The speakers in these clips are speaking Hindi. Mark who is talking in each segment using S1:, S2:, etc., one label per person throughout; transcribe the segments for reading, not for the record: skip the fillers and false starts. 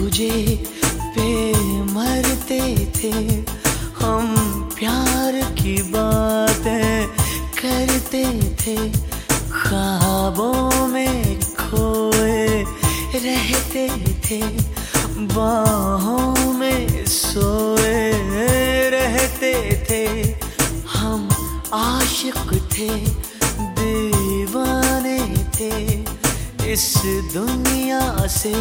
S1: तुझे पे मरते थे हम, प्यार की बातें करते थे, ख्वाबों में खोए रहते थे, बाहों में सोए रहते थे। हम आशिक थे, दीवाने थे, इस दुनिया से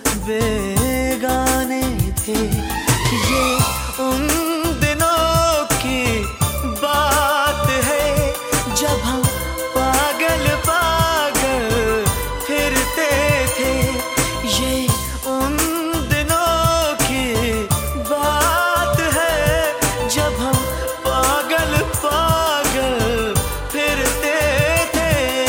S1: बेगाने थे। ये उन दिनों की बात है जब हम पागल पागल फिरते थे। ये उन दिनों की बात है जब हम पागल पागल फिरते थे।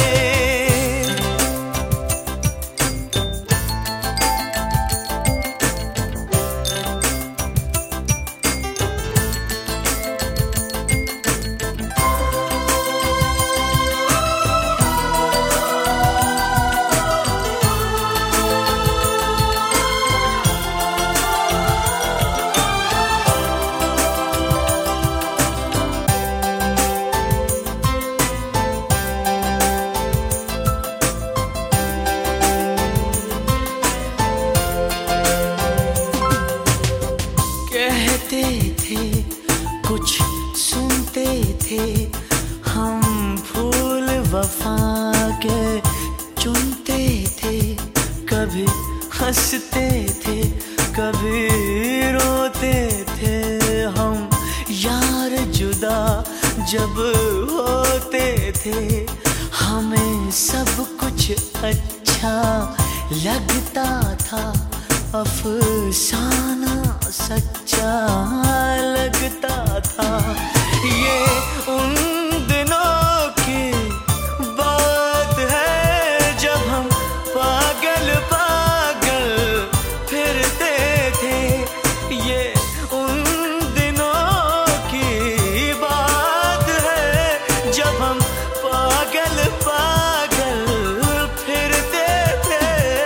S1: कहते थे कुछ सुनते थे हम, फूल वफा के चुनते थे, कभी हंसते थे कभी रोते थे हम। यार जुदा जब होते थे हमें सब कुछ अच्छा लगता था, अफसाना सच्चा लगता था। ये उन दिनों की बात है जब हम पागल पागल फिरते थे। ये उन दिनों की बात है जब हम पागल पागल फिरते थे।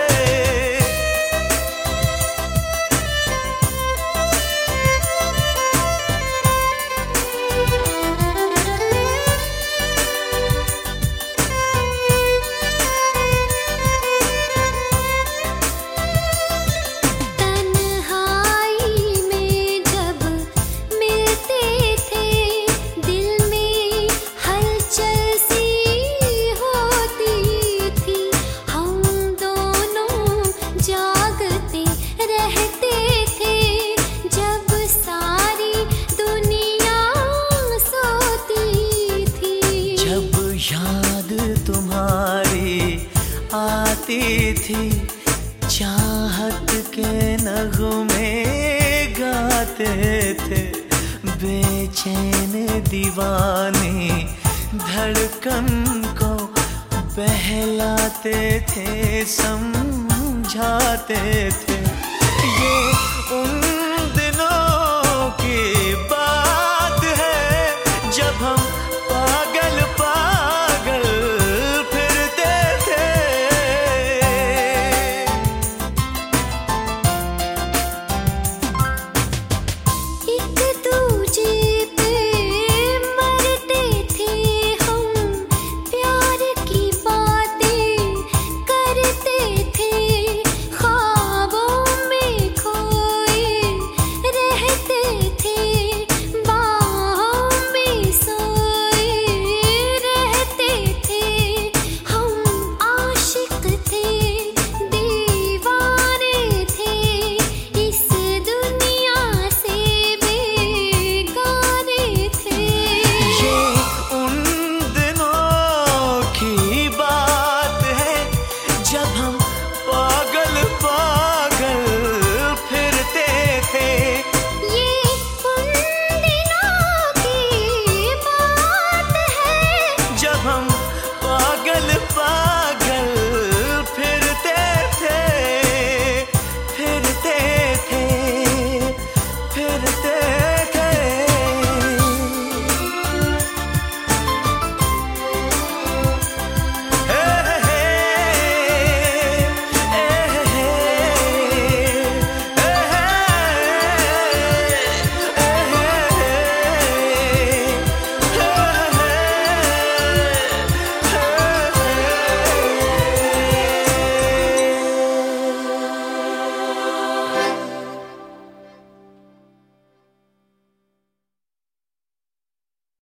S1: याद तुम्हारी आती थी, चाहत के नगमे गाते थे, बेचैन दीवाने धड़कन को बहलाते थे, समझाते थे। ये उन